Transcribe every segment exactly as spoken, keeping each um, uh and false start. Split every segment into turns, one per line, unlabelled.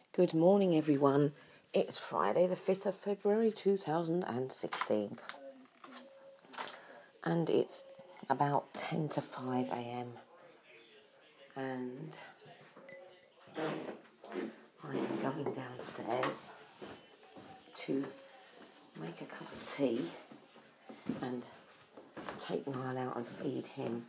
Good morning, everyone. It's Friday, the fifth of February, two thousand sixteen. And it's about ten to five a.m. And I am going downstairs to make a cup of tea and take Niall out and feed him.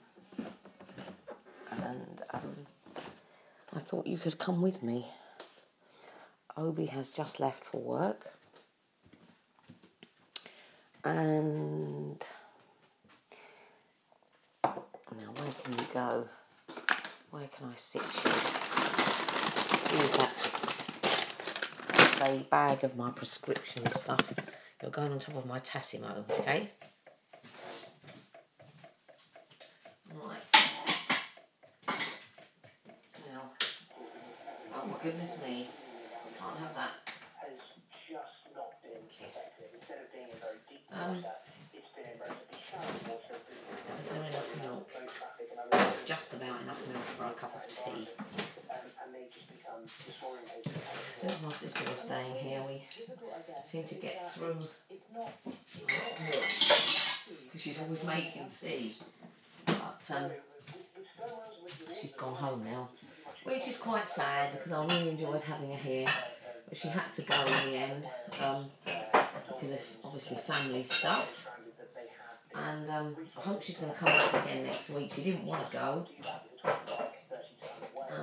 And um, I thought you could come with me. Obi has just left for work. And now where can you go? Where can I sit you? Excuse that. It's a bag of my prescription stuff. You're going on top of my Tassimo, okay? Right. Now, oh my goodness me. We can't have that. Um, is there enough milk? Just about enough milk for a cup of tea. Since my sister was staying here, we seem to get through because she's always making tea. But um, she's gone home now, which is quite sad because I really enjoyed having her here. But she had to go in the end um, because of obviously family stuff. And um, I hope she's going to come back again next week. She didn't want to go. Um,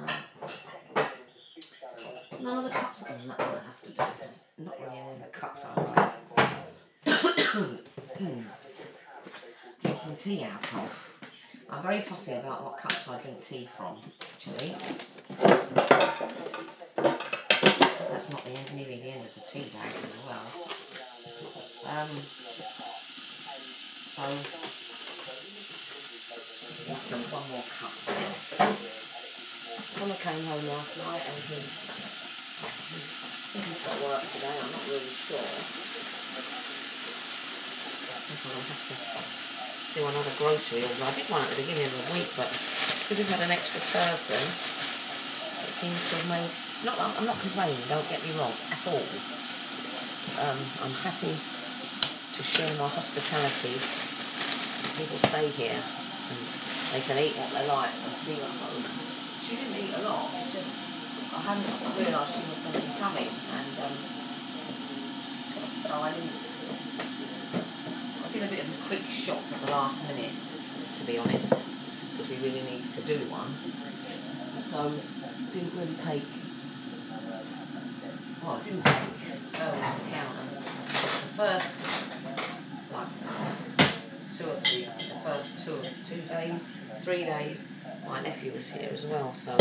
none of the cups are that one I have to do. There's not really any of the cups I like. Drinking tea out of. I'm very fussy about what cups I drink tea from, actually. That's not the end, nearly the end of the tea bags as well. Um, so, I've got one more cup there. Connor came home last night and he, he, I think he's got work today, I'm not really sure. I think I'll have to do another grocery order. I did one at the beginning of the week, but because we've had an extra person, it seems to have made... Not, I'm not complaining, don't get me wrong, at all. Um, I'm happy to share my hospitality. People stay here and they can eat what they like and feel at home. She didn't eat a lot, it's just I hadn't realised she was going to be coming, and um, so I didn't. I did a bit of a quick shop at the last minute, to be honest, because we really needed to do one. So didn't really take. Well, it didn't take go on the counter. The first, like, two or three, the first two, two days, three days, my nephew was here as well, so.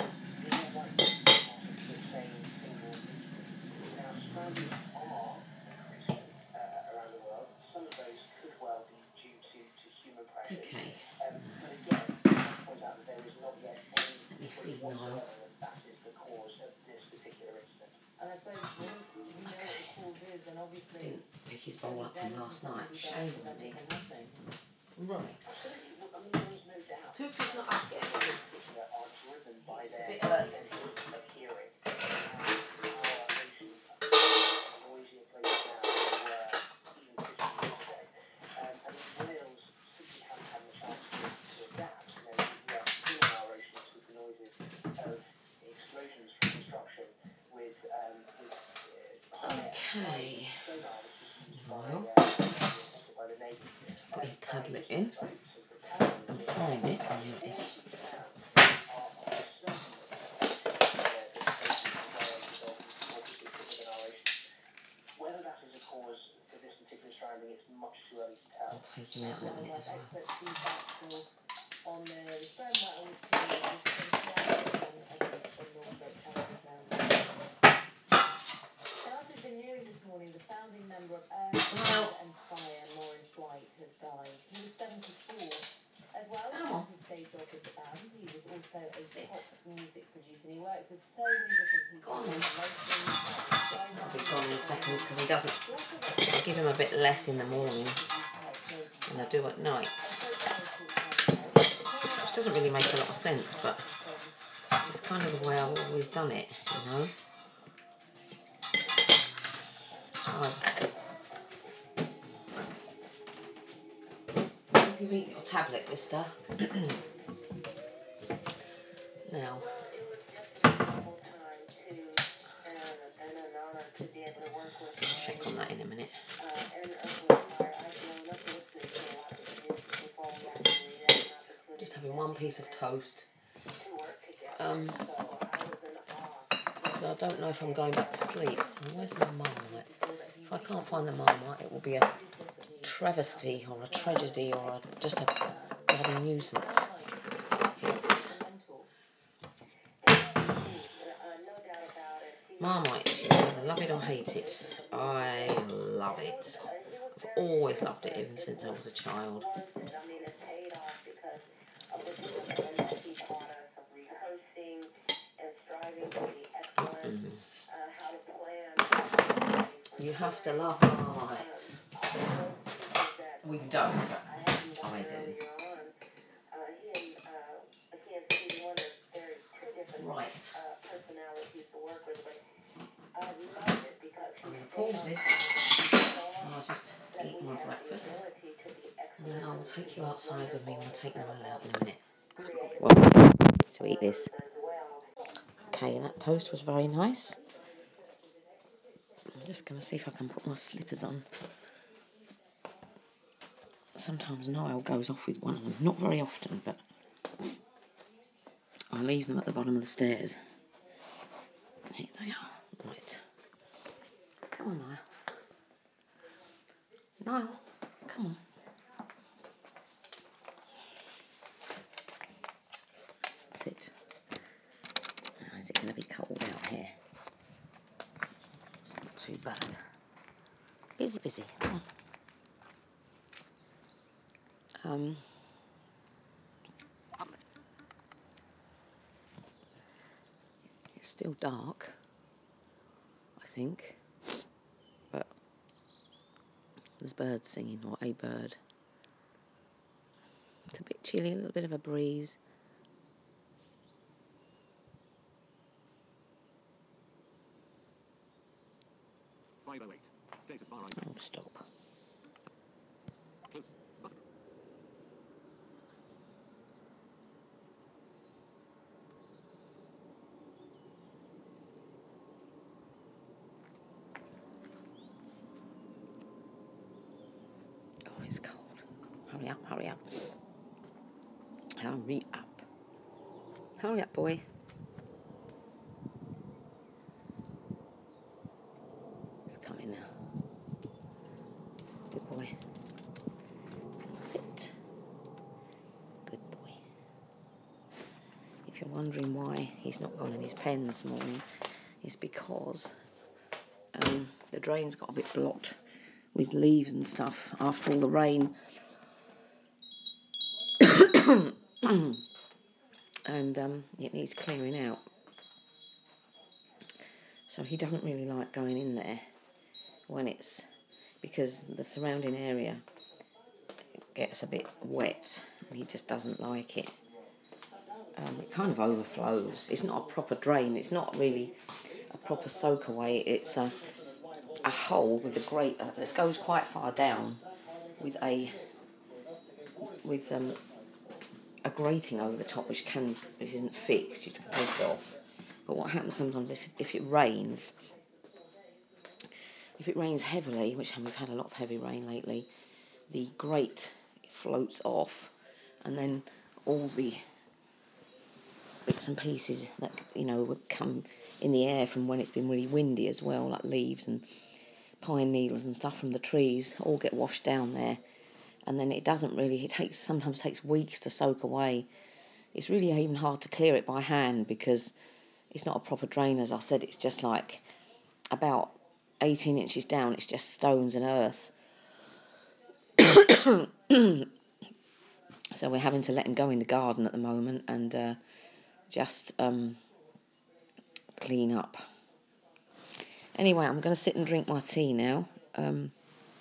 Okay. Let me feed Niall. Okay. Didn't pick his bowl up from last night. Shame on me. Right. Toofy's not up yet because it's a bit early. Okay. Well, just put his tablet in and find it. And here it is. I'll take him out in a minute as well. The founding member of Earth and Fire, Lawrence White, has died. He was seventy-four. As well as his day job with the band, he was also a Sit. pop music producer. And he worked with so many different people. Go on then. I'll be gone in a second because he doesn't. I give him a bit less in the morning than I do at night. Which doesn't really make a lot of sense, but it's kind of the way I've always done it, you know. I hope you've eaten your tablet, mister. Now, check on that in a minute. Just having one piece of toast. Um, because I don't know if I'm going back to sleep. Where's my Marmite? If I can't find the Marmite, it will be a travesty or a tragedy or a, just a bloody nuisance. Here it is. Marmite, you either love it or hate it. I love it. I've always loved it, even since I was a child. Mm. You have to love Marmite. We don't, but I do. Right. I'm going to pause this and I'll just eat my breakfast and then I'll take you outside with me and we'll take Noel out in a minute. Well, to eat this. Okay, that toast was very nice. I'm just going to see if I can put my slippers on. Sometimes Niall goes off with one of them. Not very often, but I leave them at the bottom of the stairs. Here they are. Right. Come on, Niall. Niall, come on. Sit. Now, is it going to be cold out here? It's not too bad. Busy, busy. Come on. Um, it's still dark, I think, but there's birds singing, or a bird. It's a bit chilly, a little bit of a breeze. five oh eight. Status bar. Oh, stop. Close. Oh, it's cold. Hurry up, hurry up. Hurry up. Hurry up, boy. It's coming now. Good boy. Sit. Good boy. If you're wondering why he's not gone in his pen this morning, it's because um, the drain's got a bit blocked with leaves and stuff after all the rain. And um, it needs clearing out. So he doesn't really like going in there when it's, because the surrounding area gets a bit wet and he just doesn't like it. Um, it kind of overflows. It's not a proper drain. It's not really a proper soak away. It's a, a hole with a grate uh, that goes quite far down with a with um, a grating over the top, which can which isn't fixed. You just take it off. But what happens sometimes if if it rains, if it rains heavily, which we've had a lot of heavy rain lately, the grate floats off, and then all the bits and pieces that you know would come in the air from when it's been really windy as well, like leaves and pine needles and stuff from the trees, all get washed down there. And then it doesn't really, it takes sometimes takes weeks to soak away. It's really even hard to clear it by hand because it's not a proper drain. As I said, it's just like about eighteen inches down, it's just stones and earth. So we're having to let him go in the garden at the moment and uh, just um, clean up. Anyway, I'm going to sit and drink my tea now. Um,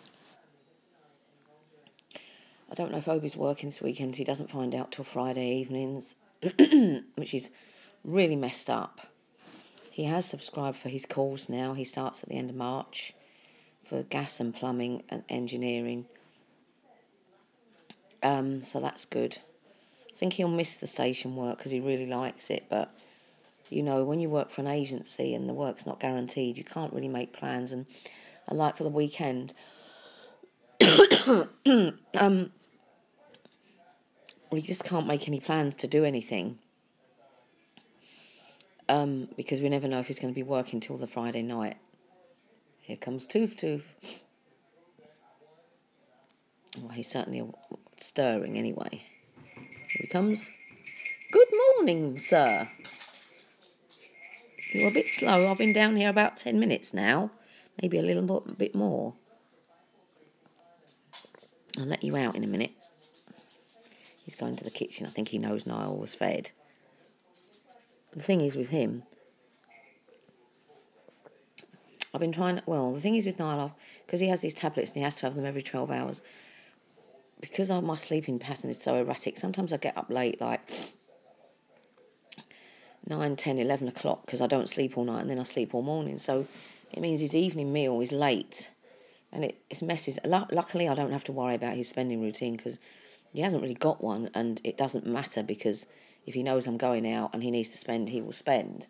I don't know if Obi's working this weekend. He doesn't find out till Friday evenings, which is really messed up. He has subscribed for his calls now. He starts at the end of March for gas and plumbing and engineering. Um, so that's good. I think he'll miss the station work because he really likes it, but you know, when you work for an agency and the work's not guaranteed, you can't really make plans. And I like for the weekend, um, we just can't make any plans to do anything, um, because we never know if he's going to be working till the Friday night. Here comes Toof Toof. Well, he's certainly stirring anyway. Here he comes. Good morning, sir. You're a bit slow. I've been down here about ten minutes now. Maybe a little bit more. I'll let you out in a minute. He's going to the kitchen. I think he knows Niall was fed. The thing is with him, I've been trying... Well, the thing is with Niall, because he has these tablets and he has to have them every twelve hours, because my sleeping pattern is so erratic, sometimes I get up late, like nine, ten, eleven o'clock, because I don't sleep all night and then I sleep all morning. So it means his evening meal is late, and it, it's messes. L- luckily, I don't have to worry about his spending routine, because he hasn't really got one, and it doesn't matter, because if he knows I'm going out and he needs to spend, he will spend.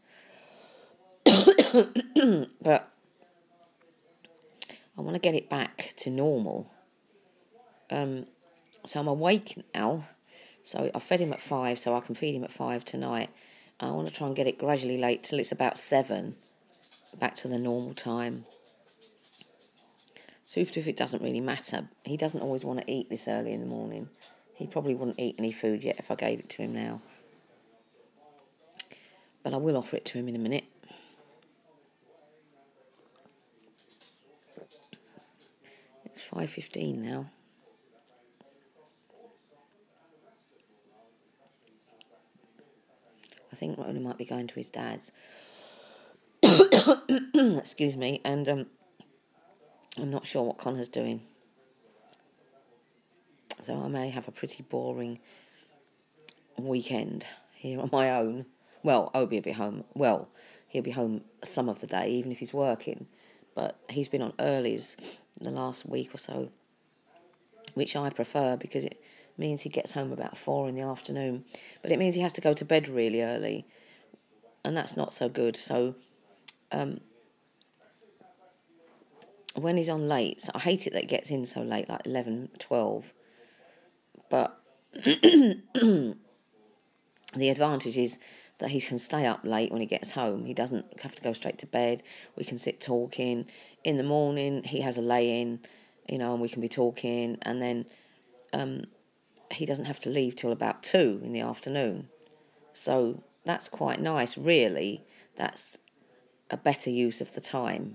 But I want to get it back to normal. Um, so I'm awake now. So I fed him at five, so I can feed him at five tonight. I want to try and get it gradually late till it's about seven, back to the normal time. Toof Toof, it doesn't really matter. He doesn't always want to eat this early in the morning. He probably wouldn't eat any food yet if I gave it to him now. But I will offer it to him in a minute. It's five fifteen now. I think Rona might be going to his dad's. Excuse me. And um, I'm not sure what Connor's doing. So I may have a pretty boring weekend here on my own. Well, Obi will be home. Well, he'll be home some of the day, even if he's working. But he's been on earlies the last week or so, which I prefer because it means he gets home about four in the afternoon. But it means he has to go to bed really early, and that's not so good. So um, when he's on late, so I hate it that it gets in so late, like eleven, twelve. But the advantage is that he can stay up late when he gets home. He doesn't have to go straight to bed. We can sit talking. In the morning, he has a lay-in, you know, and we can be talking. And then um, he doesn't have to leave till about two in the afternoon. So that's quite nice, really. That's a better use of the time,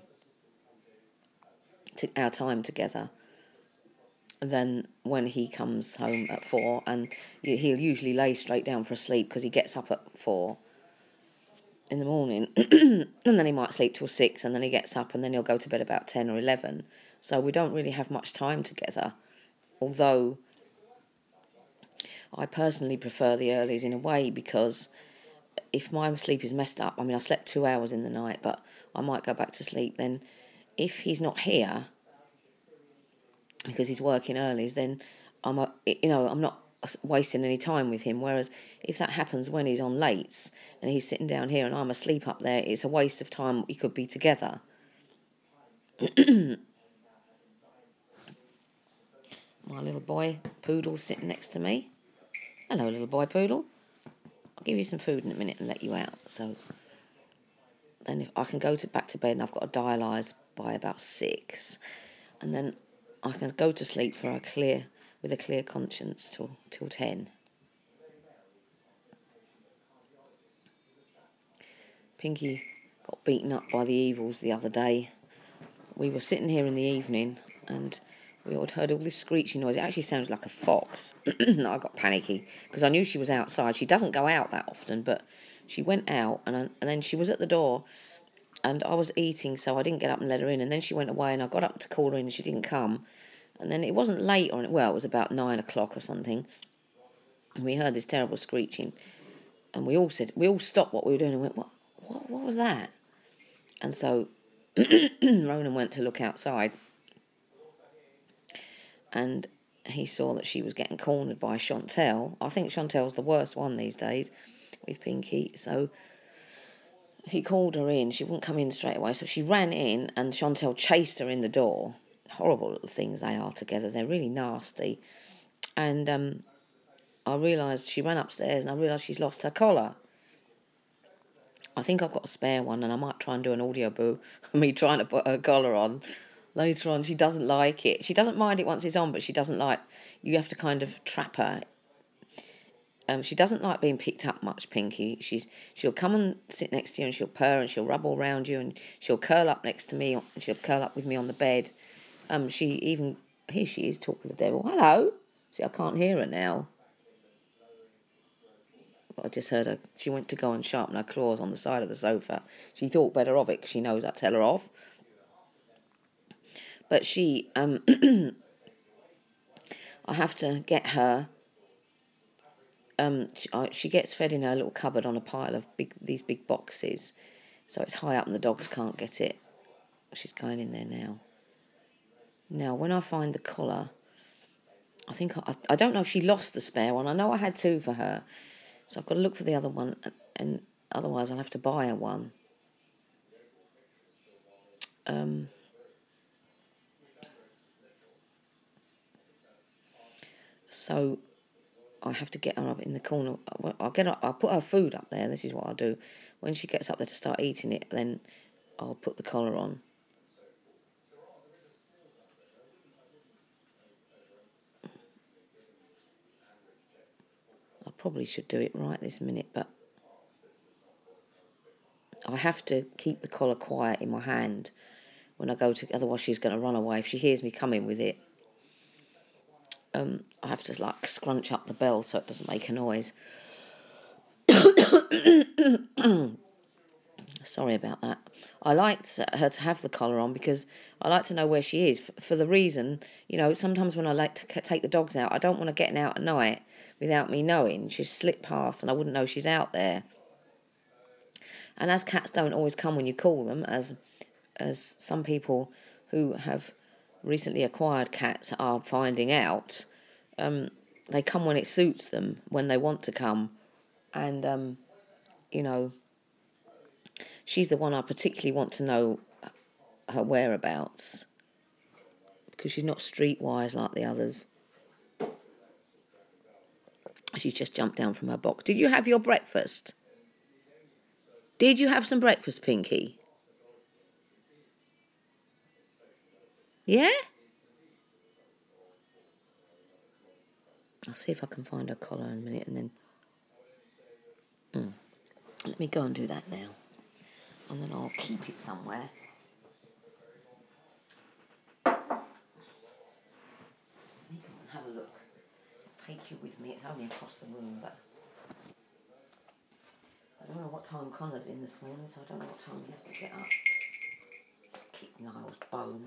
to our time together, than when he comes home at four, and he'll usually lay straight down for a sleep because he gets up at four in the morning, and then he might sleep till six, and then he gets up, and then he'll go to bed about ten or eleven. So we don't really have much time together, although I personally prefer the earlies in a way, because if my sleep is messed up, I mean, I slept two hours in the night, but I might go back to sleep, then if he's not here because he's working earlies, then I'm, a, you know, I'm not wasting any time with him. Whereas if that happens when he's on lates and he's sitting down here and I'm asleep up there, it's a waste of time. We could be together. My little boy Poodle's sitting next to me. Hello, little boy Poodle. I'll give you some food in a minute and let you out. So then if I can go to back to bed, and I've got to dialyse by about six, and then I can go to sleep for a clear with a clear conscience till till ten. Pinky got beaten up by the evils the other day. We were sitting here in the evening and we had heard all this screeching noise. It actually sounded like a fox. I got panicky because I knew she was outside. She doesn't go out that often, but she went out, and, I, and then she was at the door, and I was eating, so I didn't get up and let her in. And then she went away, and I got up to call her in, and she didn't come. And then it wasn't late, or well, it was about nine o'clock or something, and we heard this terrible screeching, and we all said, we all stopped what we were doing and went, what, what, what was that? And so Ronan went to look outside, and he saw that she was getting cornered by Chantel. I think Chantel's the worst one these days with Pinky, so he called her in. She wouldn't come in straight away, so she ran in, and Chantel chased her in the door. Horrible little things they are together. They're really nasty. And um, I realised, she ran upstairs, and I realised she's lost her collar. I think I've got a spare one, and I might try and do an audio boo of me trying to put her collar on. Later on, she doesn't like it. She doesn't mind it once it's on, but she doesn't like... You have to kind of trap her. Um, she doesn't like being picked up much, Pinky. She's She'll come and sit next to you, and she'll purr, and she'll rub all around you, and she'll curl up next to me, and she'll curl up with me on the bed. Um, she even... Here she is, talking to the devil. Hello? See, I can't hear her now. But I just heard her. She went to go and sharpen her claws on the side of the sofa. She thought better of it, because she knows I tell her off. But she, um, I have to get her, um, she, I, she gets fed in her little cupboard on a pile of big these big boxes. So it's high up and the dogs can't get it. She's going in there now. Now, when I find the collar, I think, I, I don't know if she lost the spare one. I know I had two for her. So I've got to look for the other one, and, and otherwise I'll have to buy her one. Um... So I have to get her up in the corner. I'll get her, I'll put her food up there. This is what I'll do. When she gets up there to start eating it, then I'll put the collar on. I probably should do it right this minute, but I have to keep the collar quiet in my hand when I go to... Otherwise she's going to run away if she hears me coming with it. Um, I have to, like, scrunch up the bell so it doesn't make a noise. Sorry about that. I liked her to have the collar on because I like to know where she is. For, for the reason, you know, sometimes when I like to take the dogs out, I don't want to get out at night without me knowing. She's slipped past and I wouldn't know she's out there. And as cats don't always come when you call them, as as some people who have recently acquired cats are finding out, um, they come when it suits them, when they want to come. And, um, you know, she's the one I particularly want to know her whereabouts, because she's not streetwise like the others. She's just jumped down from her box. Did you have your breakfast? Did you have some breakfast, Pinky? Yeah? I'll see if I can find her collar in a minute and then... Mm. Let me go and do that now. And then I'll keep it somewhere. Let me go and have a look. I'll take you with me. It's only across the room, but... I don't know what time Connor's in this morning, so I don't know what time he has to get up to keep Niall's bone.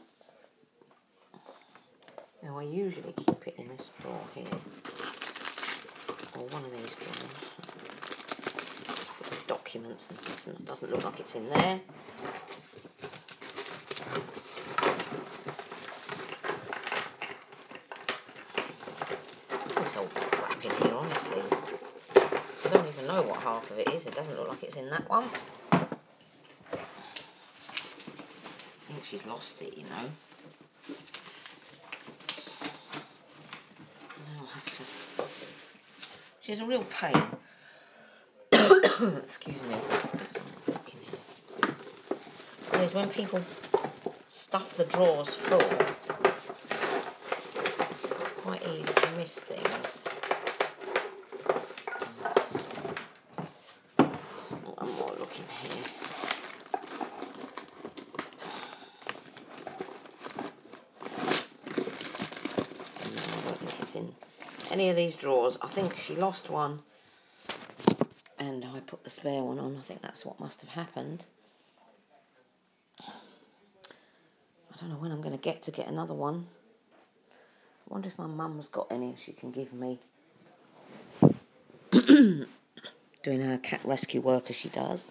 Now, I usually keep it in this drawer here, or one of these drawers, full of documents and things, and it doesn't look like it's in there. There's all crap in here, honestly. I don't even know what half of it is. It doesn't look like it's in that one. I think she's lost it, you know. She's a real pain. Excuse me. Whereas when people stuff the drawers full, it's quite easy to miss things. So one more look in here. No, I don't think it's in any of these drawers. I think she lost one and I put the spare one on. I think that's what must have happened. I don't know when I'm going to get to get another one. I wonder if my mum's got any she can give me. Doing her cat rescue work as she does.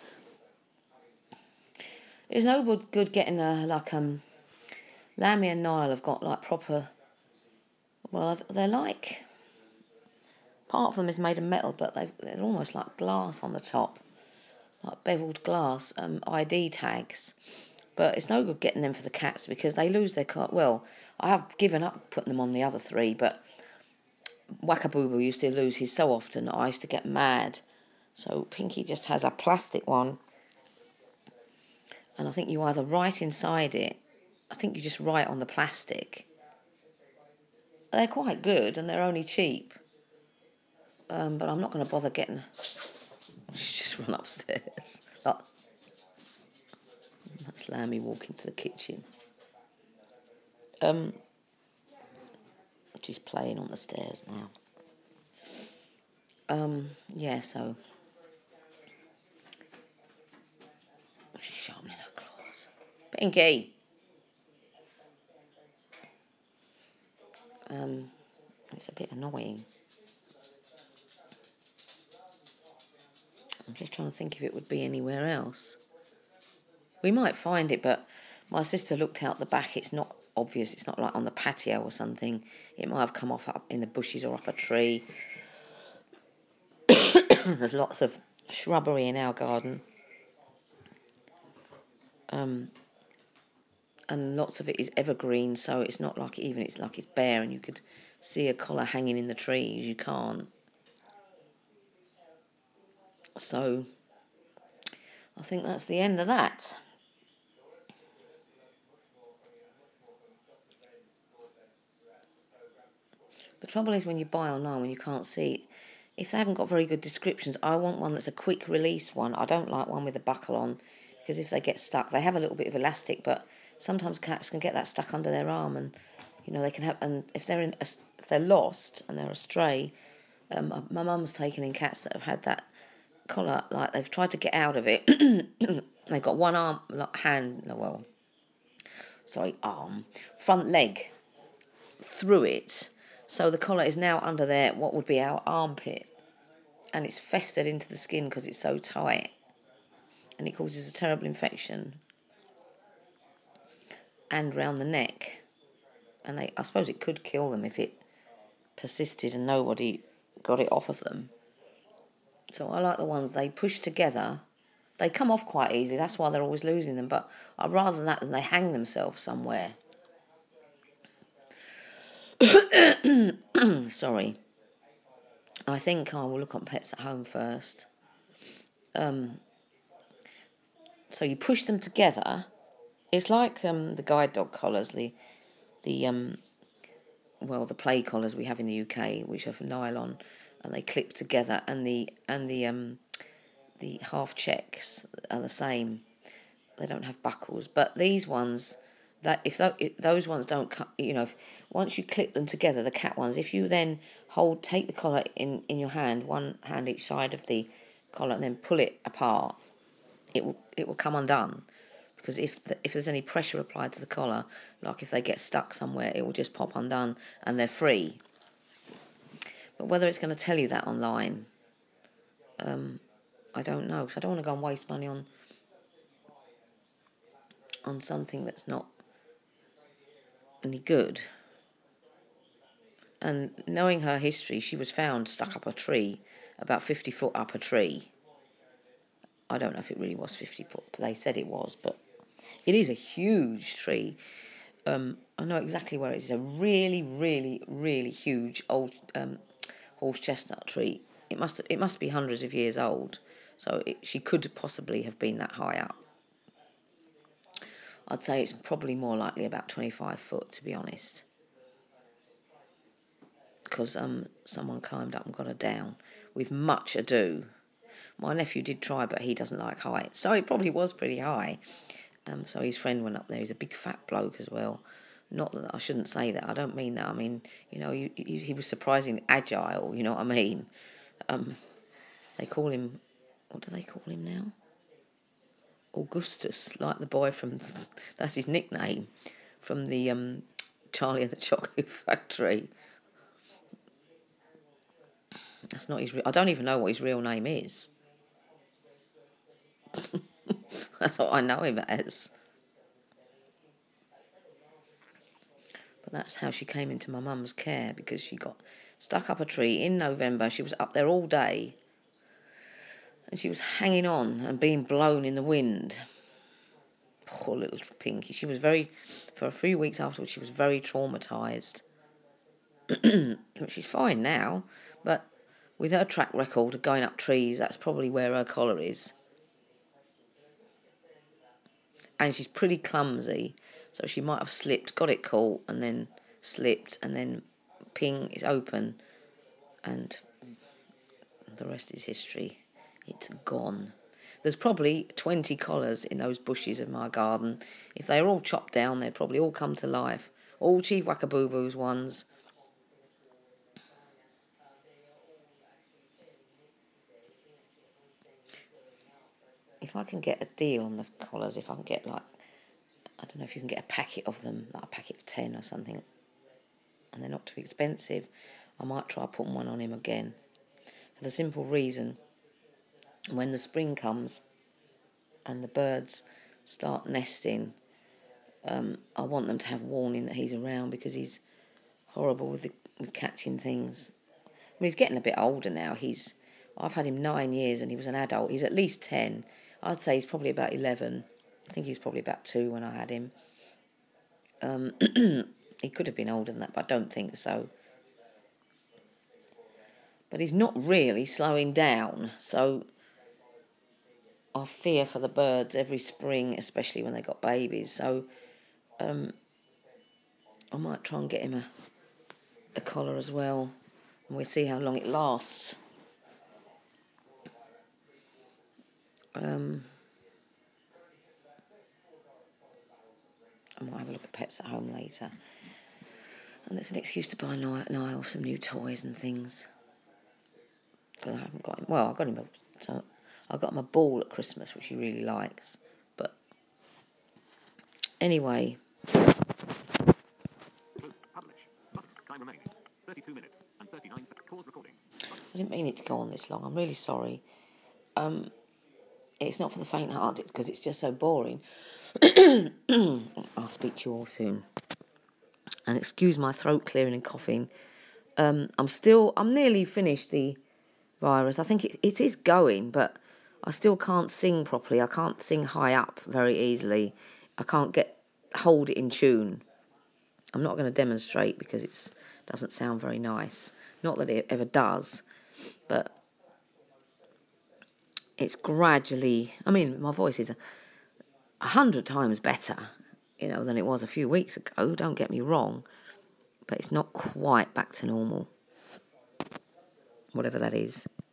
It's no good getting her, like, um, Lammy and Niall have got, like, proper Well, they're like, part of them is made of metal, but they've, they're almost like glass on the top, like beveled glass, um, I D tags. But it's no good getting them for the cats because they lose their car. Well, I have given up putting them on the other three, but Wackaboo used to lose his so often that I used to get mad. So Pinky just has a plastic one, and I think you either write inside it, I think you just write on the plastic. They're quite good and they're only cheap. Um, but I'm not going to bother getting... She's just run upstairs. Like, that's Lammy walking to the kitchen. Um, she's playing on the stairs now. Um, yeah, so... She's sharpening her claws. Pinky! Um, it's a bit annoying. I'm just trying to think if it would be anywhere else. We might find it, but my sister looked out the back. It's not obvious. It's not like on the patio or something. It might have come off up in the bushes or up a tree. There's lots of shrubbery in our garden. Um, and lots of it is evergreen, so it's not like even it's like it's bare and you could see a collar hanging in the trees. You can't. So I think that's the end of that. The trouble is when you buy online, when you can't see, if they haven't got very good descriptions, I want one that's a quick release one. I don't like one with a buckle on, because if they get stuck, they have a little bit of elastic, but sometimes cats can get that stuck under their arm, and you know they can have. And if they're in, a, if they're lost and they're astray, um, my mum's taken in cats that have had that collar, like they've tried to get out of it. They've got one arm, like hand, well, sorry, arm, front leg through it. So the collar is now under there, what would be our armpit, and it's festered into the skin because it's so tight, and it causes a terrible infection. And round the neck, and they, I suppose it could kill them if it persisted and nobody got it off of them. So I like the ones they push together. They come off quite easily, that's why they're always losing them, but I'd rather that than they hang themselves somewhere. Sorry. I think I will look on Pets at Home first. Um, so you push them together. It's like um, the guide dog collars, the the um, well, the play collars we have in the U K, which are from nylon, and they clip together, and the and the um, the half checks are the same. They don't have buckles, but these ones, that if, th- if those ones don't, you know, if, once you clip them together, the cat ones, if you then hold, take the collar in, in your hand, one hand each side of the collar, and then pull it apart, it will it will come undone, because if the, if there's any pressure applied to the collar, like if they get stuck somewhere, it will just pop undone and they're free. But whether it's going to tell you that online, um, I don't know, because I don't want to go and waste money on on something that's not any good. And knowing her history, she was found stuck up a tree, about fifty foot up a tree. I don't know if it really was fifty foot, but they said it was, but it is a huge tree. Um, I know exactly where it is. It's a really, really, really huge old um, horse chestnut tree. It must it must be hundreds of years old, so it, she could possibly have been that high up. I'd say it's probably more likely about twenty-five foot, to be honest, because um, someone climbed up and got her down with much ado. My nephew did try, but he doesn't like heights, so it probably was pretty high. Um, so his friend went up there. He's a big fat bloke as well. Not that I shouldn't say that. I don't mean that. I mean, you know, he, he was surprisingly agile. You know what I mean? Um, they call him, what do they call him now? Augustus, like the boy from, that's his nickname, from the um, Charlie and the Chocolate Factory. That's not his. Re- I don't even know what his real name is. That's what I know him as. But that's how she came into my mum's care, because she got stuck up a tree in November. She was up there all day. And she was hanging on and being blown in the wind. Poor little Pinky. She was very, for a few weeks afterwards, she was very traumatised. She's fine now, but with her track record of going up trees, that's probably where her collar is. And she's pretty clumsy, so she might have slipped, got it caught, and then slipped, and then ping, it's open, and the rest is history. It's gone. There's probably twenty collars in those bushes of my garden. If they were all chopped down, they'd probably all come to life. All Chief Whackaboo-Boo's ones. If I can get a deal on the collars, if I can get like, I don't know if you can get a packet of them, like a packet of ten or something, and they're not too expensive, I might try putting one on him again. For the simple reason, when the spring comes and the birds start nesting, um, I want them to have warning that he's around, because he's horrible with, the, with catching things. I mean, he's getting a bit older now. He's, I've had him nine years and he was an adult. He's at least ten. I'd say he's probably about eleven. I think he was probably about two when I had him. Um, he could have been older than that, but I don't think so. But he's not really slowing down, so I fear for the birds every spring, especially when they got babies. So um, I might try and get him a, a collar as well, and we'll see how long it lasts. Um, I might have a look at Pets at Home later. And that's an excuse to buy Niall some new toys and things. Because I haven't got him. Well, I got him a, so I got him a ball at Christmas, which he really likes. But anyway.
Time remaining thirty-two minutes and thirty-nine seconds. Pause recording.
I didn't mean it to go on this long. I'm really sorry. Um, it's not for the faint-hearted, because it's just so boring. I'll speak to you all soon. And excuse my throat clearing and coughing. Um, I'm still, I'm nearly finished the virus. I think it, it is going, but I still can't sing properly. I can't sing high up very easily. I can't get, hold it in tune. I'm not going to demonstrate because it doesn't sound very nice. Not that it ever does, but it's gradually, I mean, my voice is a, a hundred times better, you know, than it was a few weeks ago, don't get me wrong, but it's not quite back to normal, whatever that is.